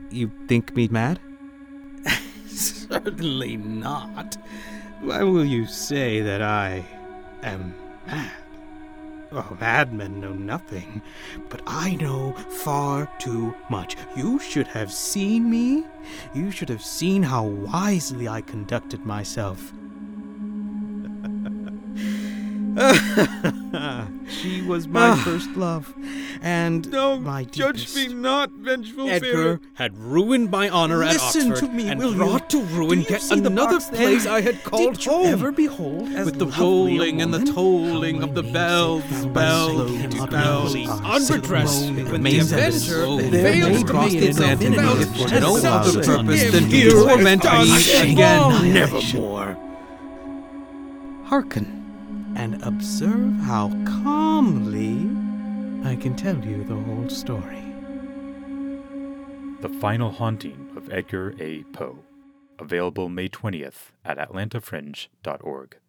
You think me mad? Certainly not. Why will you say that I am mad? Oh, madmen know nothing, but I know far too much. You should have seen me. You should have seen how wisely I conducted myself. She was my first love, and my deepest. Judge me not, vengeful Edgar fairy. had ruined my honor at Listen Oxford to me, and will you? brought to ruin Do you yet see the another box there? place I had called Did you home. ever behold as With the lovely a rolling and the woman? tolling How of the my bells, namesake bells, found by bells, slowly undressed moaning when the remains of avenger it. fails There to may cross be the an Atlantic infinity for of no other jealousy. purpose If than to you torment have me done again, wrong, nevermore. Hearken and observe how calmly I can tell you the whole story. The Final Haunting of Edgar A. Poe. Available May 20th at atlantafringe.org.